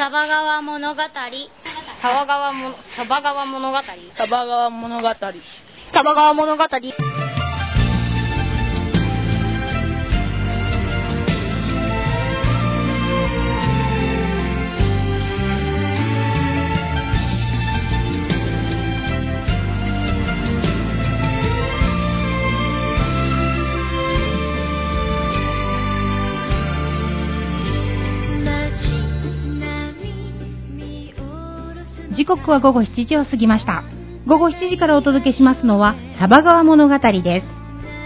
サバ川物語。 サバ川物語。 サバ川物語。 サバ川物語。 サバ川物語。 時刻は午後7時を過ぎました。午後7時からお届けしますのはサバ川物語です。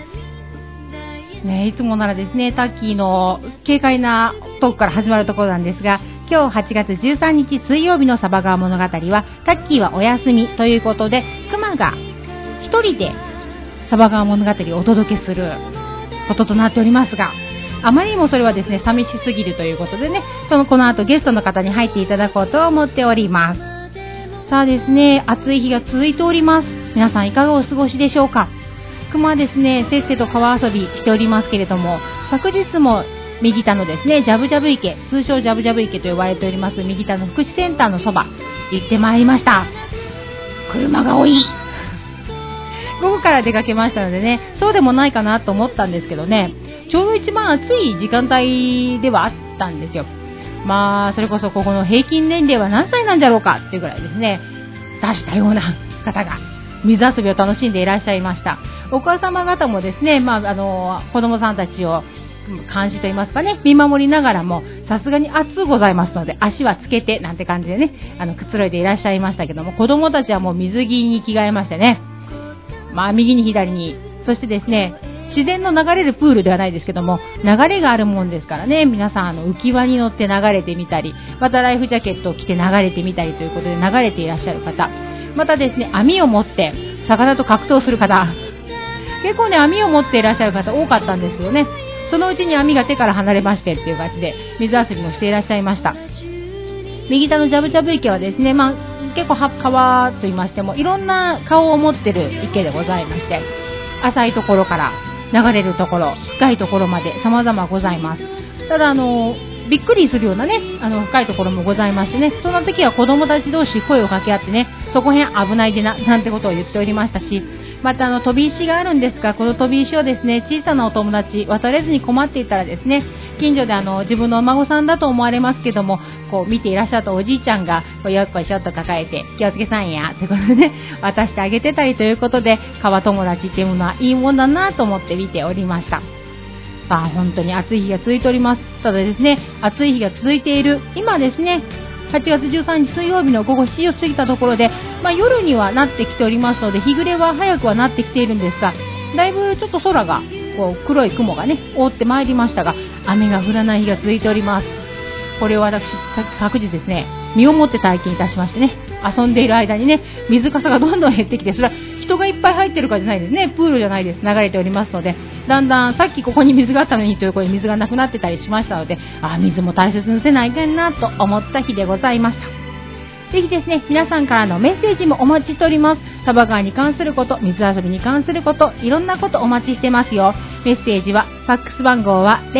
いつもならですね、タッキーの軽快なトークから始まるところなんですが、今日8月13日水曜日のサバ川物語はタッキーはお休みということで、クマが一人でサバ川物語をお届けすることとなっておりますが、あまりにもそれはですね、寂しすぎるということでね、この後ゲストの方に入っていただこうと思っております。さあですね、暑い日が続いております。皆さんいかがお過ごしでしょうか。熊はですね、せっせと川遊びしておりますけれども、昨日も右田のですね、ジャブジャブ池、通称ジャブジャブ池と呼ばれております右田の福祉センターのそば行ってまいりました。車が多い。午後から出かけましたのでね、そうでもないかなと思ったんですけどね、ちょうど一番暑い時間帯ではあったんですよ。それこそここの平均年齢は何歳なんだろうかっていうぐらいですね、出したような方が水遊びを楽しんでいらっしゃいました。お母様方もですね、子供さんたちを監視といいますかね、見守りながらも、さすがに暑うございますので足はつけてなんて感じでね、くつろいでいらっしゃいましたけども、子供たちはもう水着に着替えましてね、右に左に、そしてですね、自然の流れるプールではないですけども、流れがあるもんですからね、皆さん浮き輪に乗って流れてみたり、またライフジャケットを着て流れてみたりということで流れていらっしゃる方、またですね、網を持って魚と格闘する方、結構ね、網を持っていらっしゃる方多かったんですけどね、そのうちに網が手から離れましてっていう感じで水遊びもしていらっしゃいました。右田のジャブジャブ池はですね、結構川と言いましてもいろんな顔を持ってる池でございまして、浅いところから流れるところ、深いところまで様々ございます。ただびっくりするようなね、深いところもございましてね、そんな時は子供たち同士声を掛け合ってね、そこへん危ないでなんてことを言っておりましたし、また飛び石があるんですが、この飛び石をですね、小さなお友達渡れずに困っていたらですね、近所で自分のお孫さんだと思われますけども、こう見ていらっしゃったおじいちゃんがよっこいしょっと抱えて、気をつけさんやということでね、渡してあげてたりということで、川友達っていうものはいいもんだなと思って見ておりました。本当に暑い日が続いております。ただですね、暑い日が続いている今ですね、8月13日水曜日の午後7時を過ぎたところで、夜にはなってきておりますので、日暮れは早くはなってきているんですが、だいぶちょっと空が黒い雲がね覆ってまいりましたが、雨が降らない日が続いております。これを私昨日ですね、身をもって体験いたしましてね、遊んでいる間にね、水かさがどんどん減ってきて、それは人がいっぱい入ってるからじゃないですね、プールじゃないです、流れておりますので、だんだんさっきここに水があったのにというころに水がなくなってたりしましたので、水も大切にせないかんなと思った日でございました。ぜひですね、皆さんからのメッセージもお待ちしております。サバ川に関すること、水遊びに関すること、いろんなことお待ちしてますよ。メッセージはファックス番号は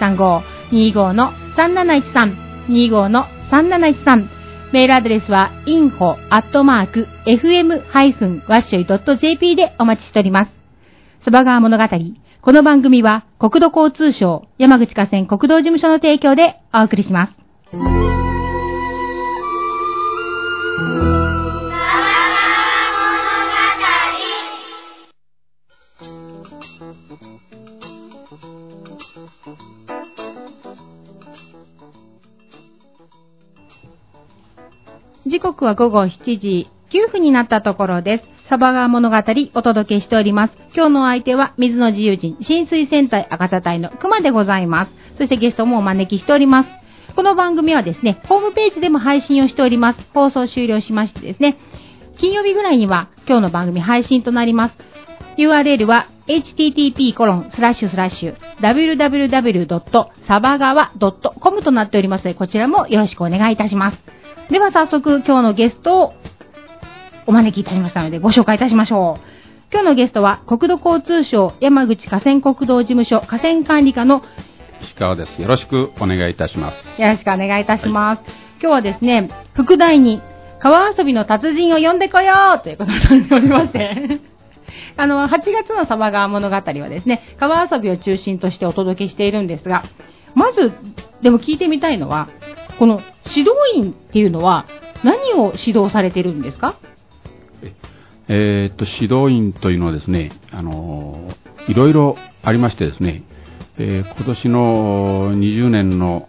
0835-25-3713 25-3713、メールアドレスは info@fm-washoy.jp でお待ちしております。サバ川物語、この番組は国土交通省山口河川国道事務所の提供でお送りします。時刻は午後7時9分になったところです。サバ川物語お届けしております。今日の相手は水の自由人浸水戦隊赤座隊の熊でございます。そしてゲストもお招きしております。この番組はですね、ホームページでも配信をしております。放送終了しましてですね、金曜日ぐらいには今日の番組配信となります。URL は http://www.sabagawa.com となっておりますので、こちらもよろしくお願いいたします。では早速今日のゲストをお招きいたしましたのでご紹介いたしましょう。今日のゲストは国土交通省山口河川国道事務所河川管理課の石川です。よろしくお願いいたします。 よろしくお願いいたします。 今日はですね、副題に川遊びの達人を呼んでこようということになっておりまして、8月のサバ川物語はですね、川遊びを中心としてお届けしているんですが、まず、でも聞いてみたいのは、この指導員っていうのは何を指導されているんですか？ 指導員というのはですね、いろいろありましてですね、今年の20年の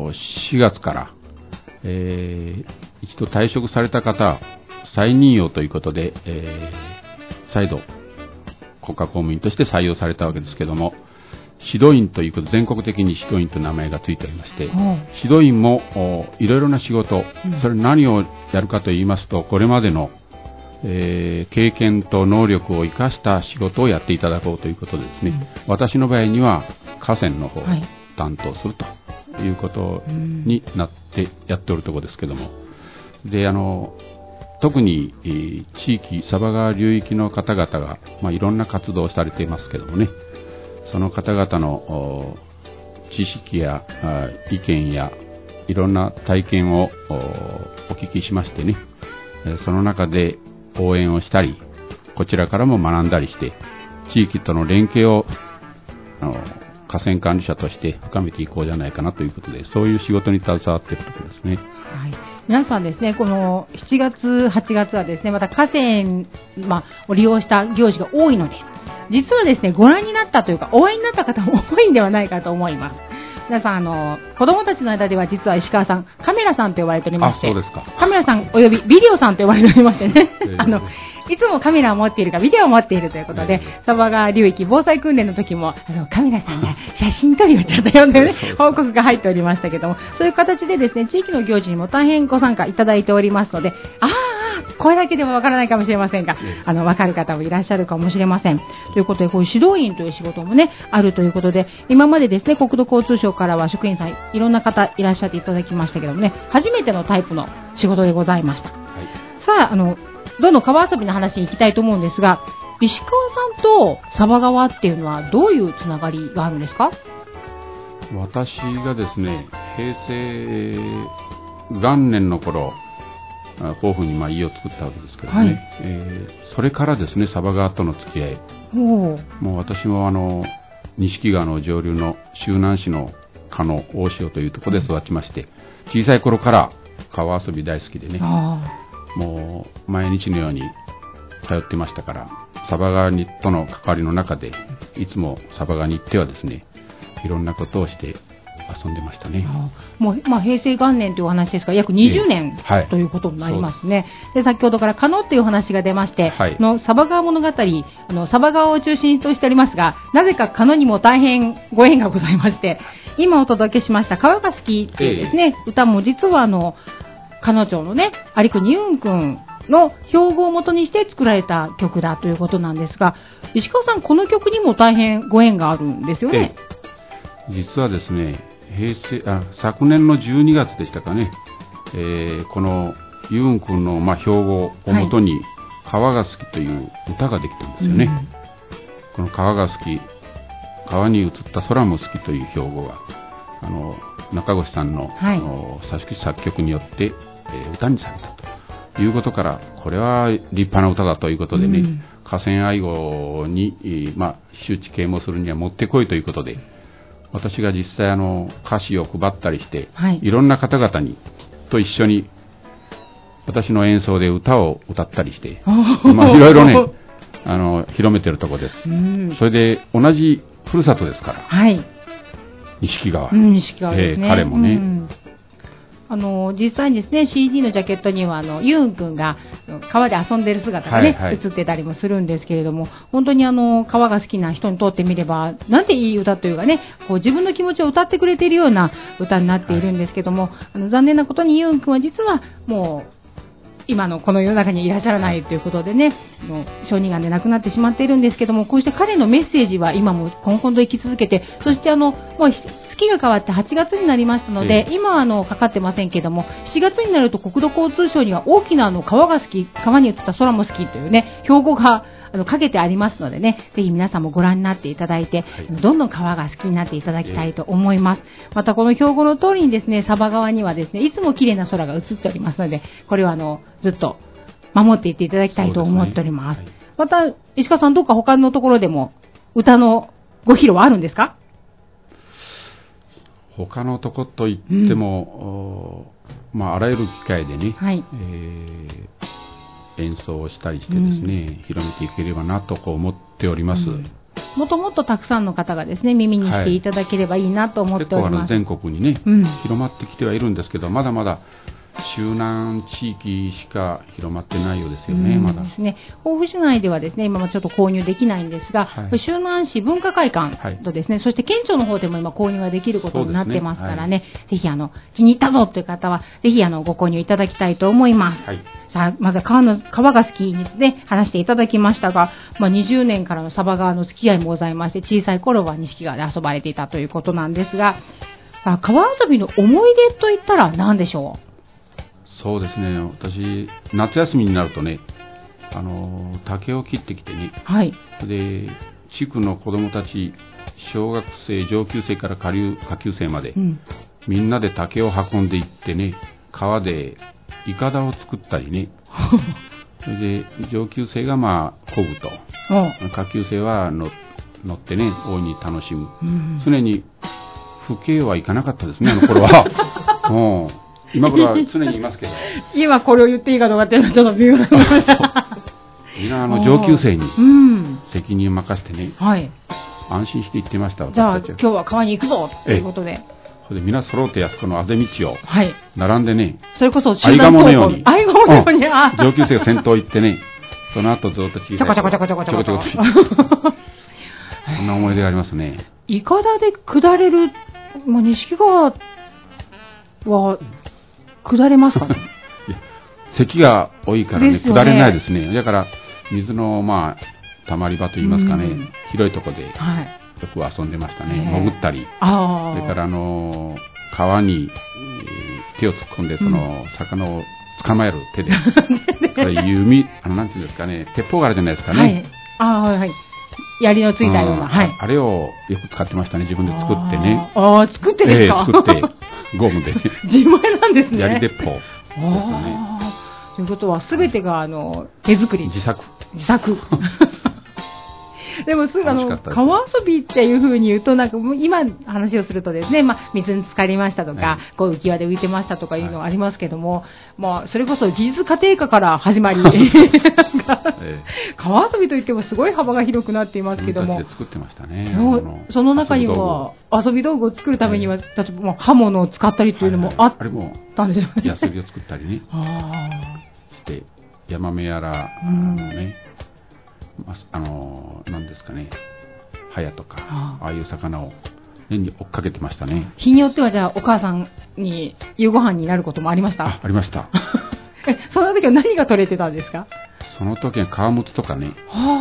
4月から、一度退職された方、再任用ということで、再度国家公務員として採用されたわけですけども、指導員ということ、全国的に指導員という名前がついておりまして、指導員もいろいろな仕事、それ何をやるかと言いますと、これまでの経験と能力を生かした仕事をやっていただこうということでですね、私の場合には河川の方を担当するということになってやっておるところですけども、で特に地域佐波川流域の方々が、いろんな活動をされていますけどもね、その方々の知識や意見やいろんな体験をお聞きしましてね、その中で応援をしたり、こちらからも学んだりして、地域との連携を河川管理者として深めていこうじゃないかなということで、そういう仕事に携わっているところですね。 はい、皆さんですね、この7月、8月はですね、また河川、を利用した行事が多いので、実はですね、ご覧になったというか、応援になった方も多いんではないかと思います。皆さん、子供たちの間では実は石川さん、カメラさんと呼ばれておりまして、 そうですか。 カメラさんおよびビデオさんと呼ばれておりましてね、いつもカメラを持っているかビデオを持っているということで、佐波川流域防災訓練の時もカメラさんが写真撮りをちょっと読んでね、報告が入っておりましたけども、そういう形でですね、地域の行事にも大変ご参加いただいておりますので、これだけでもわからないかもしれませんが、わかる方もいらっしゃるかもしれません。ということで、こういう指導員という仕事もね、あるということで、今までですね、国土交通省からは職員さんいろんな方いらっしゃっていただきましたけどもね、初めてのタイプの仕事でございました。さあ、どんどん川遊びの話に行きたいと思うんですが、石川さんと佐波川っていうのはどういうつながりがあるんですか？ 私がですね、平成元年の頃、甲府に家を作ったわけですけどね、それからですね、佐波川との付き合い、もう私も錦川の上流の周南市の加野大潮というところで育ちまして、小さい頃から川遊び大好きでね、もう毎日のように通ってましたから、佐波川との関わりの中でいつも佐波川に行ってはですね、いろんなことをして遊んでましたね。 もう平成元年というお話ですから、約20年、ということになりますね。で、先ほどから加納というお話が出まして、の佐波川物語、佐波川を中心としておりますが、なぜか加納にも大変ご縁がございまして、今お届けしました川が好きっていうですね、歌も実は加納町のね、有国運君の標語を元にして作られた曲だということなんですが、石川さん、この曲にも大変ご縁があるんですよね。 実はですね、昨年の12月でしたかね、このユン君の標語をもとに、川が好きという歌ができたんですよね。この川が好き、川に映った空も好きという標語が中越さんの、作曲によって、歌にされたということから、これは立派な歌だということでね、河川愛護に、周知啓蒙するにはもってこいということで、私が実際歌詞を配ったりして、いろんな方々にと一緒に私の演奏で歌を歌ったりして、いろいろね広めてるところです。それで同じふるさとですから、錦川、ですね、彼もね、 実際にですね CD のジャケットにはユン君が川で遊んでる姿がね、映ってたりもするんですけれども、本当に川が好きな人にとってみればなんていい歌というかね、こう自分の気持ちを歌ってくれているような歌になっているんですけども、残念なことにユン君は実はもう今のこの世の中にいらっしゃらないということでね、小児がんで亡くなってしまっているんですけども、こうして彼のメッセージは今もこんこんと生き続けて、そしてもう月が変わって8月になりましたので、今はかかってませんけども、7月になると国土交通省には大きな川が好き、川に映った空も好きというね、標語がかけてありますのでね、ぜひ皆さんもご覧になっていただいて、どんどん川が好きになっていただきたいと思います。またこの標語の通りにですね、サバ川にはですね、いつも綺麗な空が映っておりますので、これはずっと守っていっていただきたいと思っております。また、石川さん、どっか他のところでも歌のご披露はあるんですか？ 他のとこといっても、あらゆる機会でね、演奏をしたりしてですね、広めていければなと思っております。 もっともっとたくさんの方がですね、耳にしていただければいいなと思っております。 結構全国にね、広まってきてはいるんですけど、まだまだ周南地域しか広まってないようですよね、まだですね。甲府市内ではですね、今もちょっと購入できないんですが、周南市文化会館とですね、そして県庁の方でも今購入ができることになってますからね、ぜひ気に入ったぞという方は、ぜひご購入いただきたいと思います。さあ、まず川が好きにですね、話していただきましたが、20年からのサバ川の付き合いもございまして、小さい頃は錦川で遊ばれていたということなんですが、川遊びの思い出といったら何でしょう？ そうですね、私、夏休みになるとね、竹を切ってきてね、で、地区の子供たち、小学生、上級生から下級生まで、みんなで竹を運んでいってね、川でいかだを作ったりね、それで上級生が漕ぐと、下級生は乗ってね、大いに楽しむ。常に父兄は行かなかったですね、あの頃は。今頃は常にいますけど。 今これを言っていいかどうかっていうのはちょっと微妙なみんな上級生に責任を任せてね、安心して行ってました。 じゃあ今日は川に行くぞということで。 それで皆揃ってあそこのあぜ道を並んでね、 それこそ合鴨のように上級生が先頭行ってね、その後ずっと小さいちょこちょこちょこちょこちょこちょこそんな思い出がありますね。 いかだで下れる、錦川は下れますかね？ 堰が多いからね、下れないですね。だから水のたまり場といいますかね、広いところでよく遊んでましたね。潜ったり、それから川に手を突っ込んでその魚を捕まえる手で、弓、なんていうんですかね、鉄砲があるじゃないですかね。 槍のついたような、 あれをよく使ってましたね。自分で作ってね。 作ってですか？ 作ってゴムで自前なんですね。 槍鉄砲ですね。 ということは全てが手作り、自作でもすぐ川遊びっていう風に言うと今話をするとですね、水に浸かりましたとか、浮き輪で浮いてましたとかいうのがありますけども、それこそ技術家庭科から始まり川遊びといってもすごい幅が広くなっていますけども、 作ってましたね。 その中には遊び道具を作るためには例えば刃物を使ったりというのもあったんですよね。 ヤスリを作ったりねしてヤマメやらね、なんですかね、ハヤとかああいう魚を年に追っかけてましたね。 日によってはじゃあお母さんに夕ご飯になることもありました？ ありました。 その時は何が取れてたんですか？ その時は川むつとかね、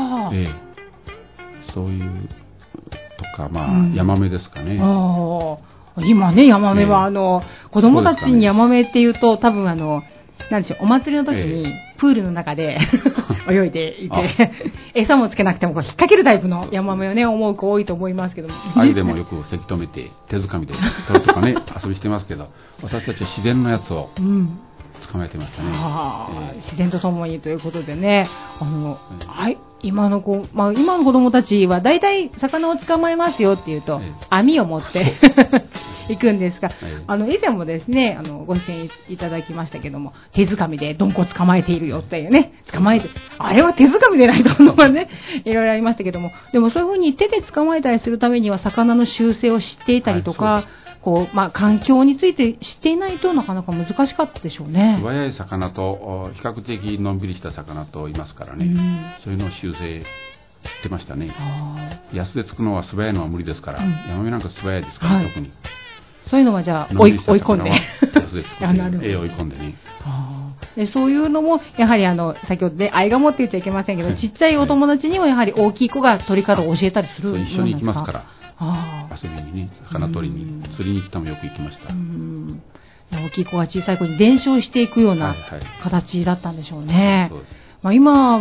そういうとかヤマメですかね。 今ね、ヤマメは子供たちにヤマメっていうと多分なんでしょう、お祭りの時にプールの中で泳いでいて餌もつけなくても引っ掛けるタイプのヤマメをね思う子多いと思いますけども、 愛でもよくせき止めて手づかみで取るとかね遊びしてますけど、私たちは自然のやつを捕まえてましたね。 自然とともにということでね、今の子供たちは大体魚を捕まえますよっていうと、網を持って行くんですが、以前もですねご出演いただきましたけども、手づかみでどんこ捕まえているよっていうね、捕まえてあれは手づかみでないとのがねいろいろありましたけども、でもそういう風に手で捕まえたりするためには魚の習性を知っていたりとか、環境について知っていないとなかなか難しかったでしょうね。 素早い魚と比較的のんびりした魚といますからね、そういうのを習性知ってましたね。安でつくのは素早いのは無理ですから、ヤマメなんか素早いですから、特にそういうのはじゃあ追い込んで安でつくって追い込んでね。 でそういうのもやはり先ほどで合鴨って言っちゃいけませんけど、ちっちゃいお友達にもやはり大きい子が取り方を教えたりするんですか？ 一緒に行きますから、遊びにね、魚取りに釣りに来たもよく行きました。大きい子が小さい子に伝承していくような形だったんでしょうね。今は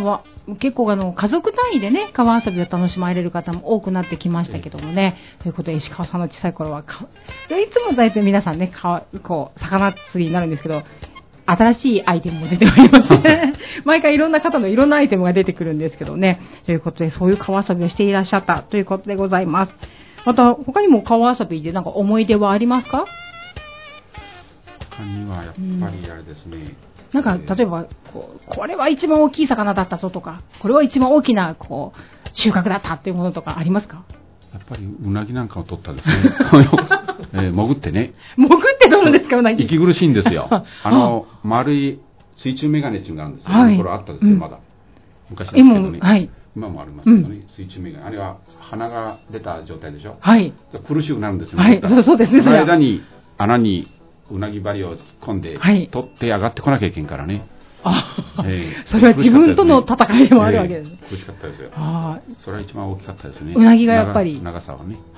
結構家族単位でね、川遊びを楽しまれる方も多くなってきましたけどもね。ということで、石川さんの小さい頃は、いつも大体皆さんね、こう、魚釣りになるんですけど、新しいアイテムも出てまいりまして、毎回いろんな方のいろんなアイテムが出てくるんですけどね。ということで、そういう川遊びをしていらっしゃったということでございます。また、他にも川遊びでなんか思い出はありますか？ 他にはやっぱりあれですね。 なんか、例えばこれは一番大きい魚だったぞとか、これは一番大きな収穫だったっていうものとかありますか？ やっぱりうなぎなんかを取ったですね。潜ってね。 潜って取るんですか、うなぎ。 息苦しいんですよ。丸い水中メガネっていうのがあるんですよ。 はい、 これあったですよ、まだ。昔ですけどね。 はい、 今もありますけどね、水中メガネ。あれは鼻が出た状態でしょ。 はい。 苦しくなるんですよね。はい、そうですね。 その間に穴にうなぎ針を突っ込んで、 はい、 取って上がってこなきゃいけんからね。 それは自分との戦いでもあるわけですね。 苦しかったですよ。それは一番大きかったですね。 うなぎがやっぱり。 長さはね。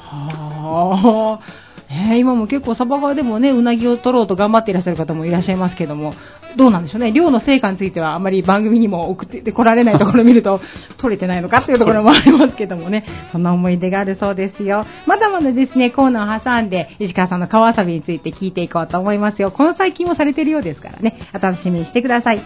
今も結構サバ川でもね、うなぎを取ろうと頑張っていらっしゃる方もいらっしゃいますけども、どうなんでしょうね。漁の成果についてはあまり番組にも送ってこられないところを見ると取れてないのかっていうところもありますけどもね、そんな思い出があるそうですよ。まだまだですね、コーナーを挟んで石川さんの川遊びについて聞いていこうと思いますよ。この最近もされているようですからね、お楽しみにしてください。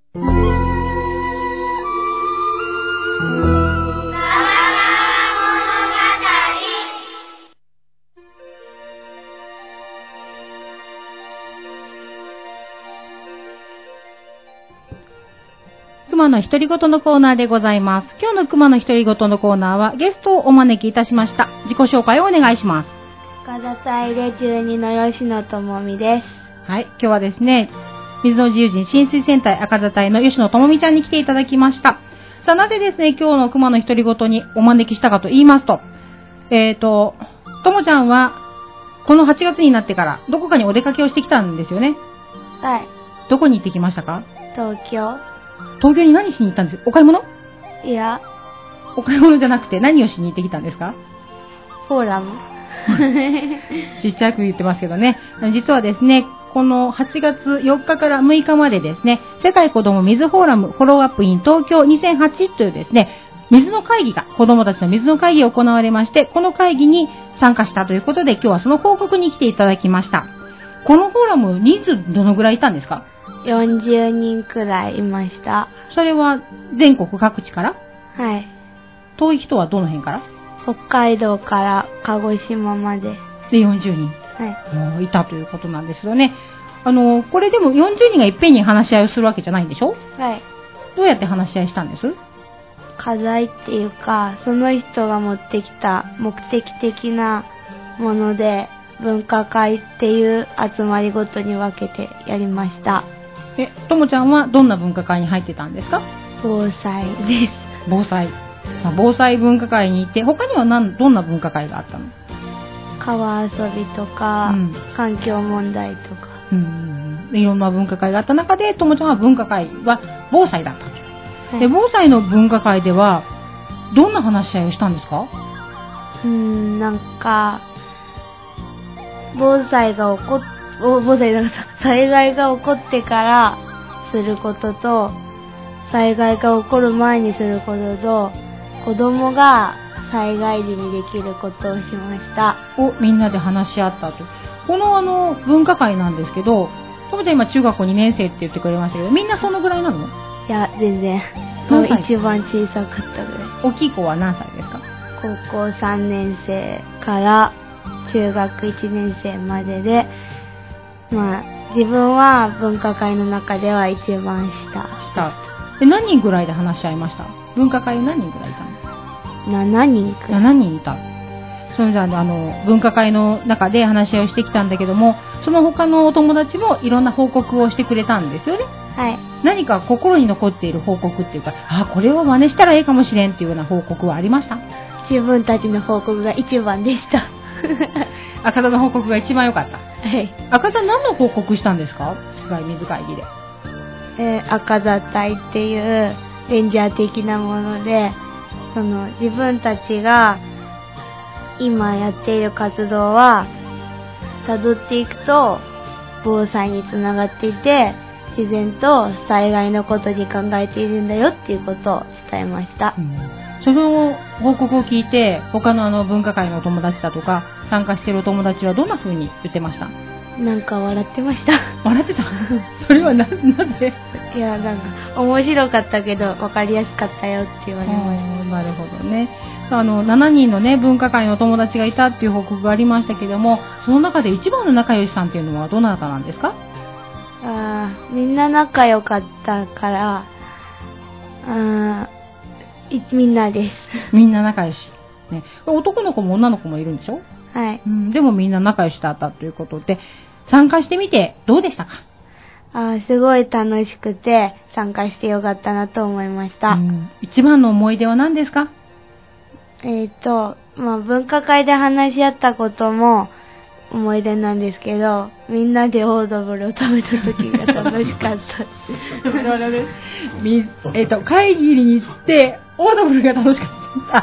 熊の独り言のコーナーでございます。今日の熊の独り言のコーナーはゲストをお招きいたしました。自己紹介をお願いします。 赤座隊で12の吉野智美です。 はい、今日はですね、水の自由人浸水戦隊赤座隊の吉野智美ちゃんに来ていただきました。さあ、なぜですね、今日の熊の独り言にお招きしたかと言いますと、ともちゃんはこの8月になってからどこかにお出かけをしてきたんですよね。 はい。 どこに行ってきましたか？ 東京に何しに行ったんですか？お買い物？ いや。 お買い物じゃなくて何をしに行ってきたんですか？ フォーラム。 ちっちゃく言ってますけどね。実はですね、この8月4日から6日までですね、世界子ども水フォーラムフォローアップイン東京2008というですね、水の会議が、子どもたちの水の会議が行われまして、この会議に参加したということで、今日はその報告に来ていただきました。このフォーラム、人数どのぐらいいたんですか ？40人くらいいました。 それは全国各地から？ はい。 遠い人はどの辺から？ 北海道から鹿児島まで。 で、40人。 はい。 いたということなんですよね。これでも40人がいっぺんに話し合いをするわけじゃないんでしょ？ はい。 どうやって話し合いしたんです？ 課題っていうか、その人が持ってきた目的的なもので、文化会っていう集まりごとに分けてやりました。 ともちゃんはどんな文化会に入ってたんですか？ 防災です。 防災。防災文化会に行って、他にはどんな文化会があったの？ 川遊びとか、環境問題とか。 いろんな文化会があった中で、ともちゃんは文化会は防災だった。 はい、 防災の文化会では、どんな話し合いをしたんですか？ なんか、災害が起こってからすることと、災害が起こる前にすることと、子供が災害時にできることをしました。 みんなで話し合ったと。この文化会なんですけど、ともちゃん今中学校2年生って言ってくれましたけど、みんなそのぐらいなの？ いや、全然。一番小さかったぐらい。 大きい子は何歳ですか？ 高校3年生から中学1年生までで、自分は文化会の中では一番下。 何人ぐらいで話し合いました？文化会何人ぐらいいたの ？7人くらい。 7人いた。それで文化会の中で話し合いをしてきたんだけども、その他のお友達もいろんな報告をしてくれたんですよね。 はい。 何か心に残っている報告っていうか、これを真似したらいいかもしれんっていうような報告はありました？ 自分たちの報告が一番でした。 赤座の報告が一番良かった。 はい。 赤座何の報告したんですか？世界水会議で。 赤座隊っていうレンジャー的なもので、自分たちが今やっている活動は辿っていくと防災につながっていて、 自然と災害のことに考えているんだよっていうことを伝えました。 その報告を聞いて、他の文化会のお友達だとか、参加しているお友達はどんな風に言ってました？ なんか笑ってました。 笑ってた？それはなぜ？ いや、なんか面白かったけど分かりやすかったよって言われました。 なるほどね。7人のね、文化会のお友達がいたっていう報告がありましたけども、その中で一番の仲良しさんっていうのはどなたなんですか？ みんな仲良かったから、みんなです。 みんな仲良し。ね、男の子も女の子もいるんでしょ？ はい。 でもみんな仲良しだったということで、参加してみてどうでしたか？ すごい楽しくて、参加してよかったなと思いました。 一番の思い出は何ですか？ 文化会で話し合ったことも思い出なんですけど、みんなでオードブルを食べた時が楽しかった。 会議に行ってオードブルが楽しかった。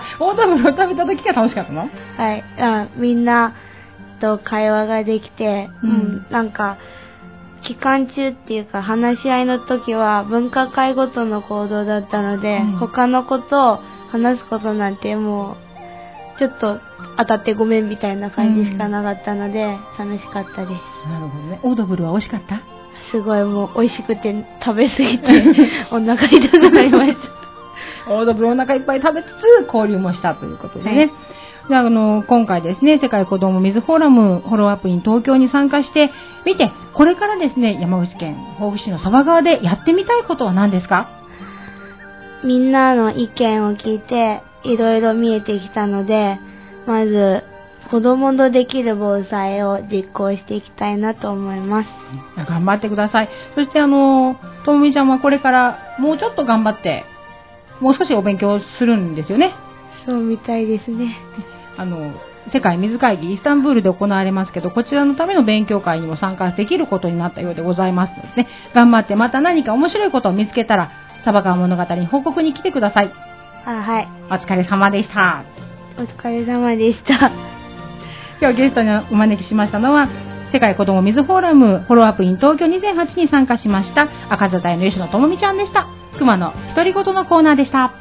オードブルを食べた時が楽しかったの？ はい。みんなと会話ができて、なんか期間中っていうか話し合いの時は文化会ごとの行動だったので、他のことを話すことなんてもうちょっと当たってごめんみたいな感じしかなかったので、楽しかったです。 なるほどね。オードブルは美味しかった？ すごいもう美味しくて食べ過ぎてお腹痛くなりました。 オードブルお腹いっぱい食べつつ交流もしたということでね。で今回ですね、世界子ども水フォーラムフォローアップイン東京に参加してみて、これからですね、山口県防府市の佐川でやってみたいことは何ですか？ みんなの意見を聞いていろいろ見えてきたので、まず子供とできる防災を実行していきたいなと思います。 頑張ってください。そしてともみちゃんはこれからもうちょっと頑張ってもう少しお勉強するんですよね。 そうみたいですね。 世界水会議イスタンブールで行われますけど、こちらのための勉強会にも参加できることになったようでございますのでね、頑張ってまた何か面白いことを見つけたらサバ川物語に報告に来てください。 はい。 お疲れ様でした。 お疲れ様でした。 今日ゲストにお招きしましたのは、世界子ども水フォーラムフォローアップイン東京2008に参加しました赤座台の吉野智美ちゃんでした。熊の独り言のコーナーでした。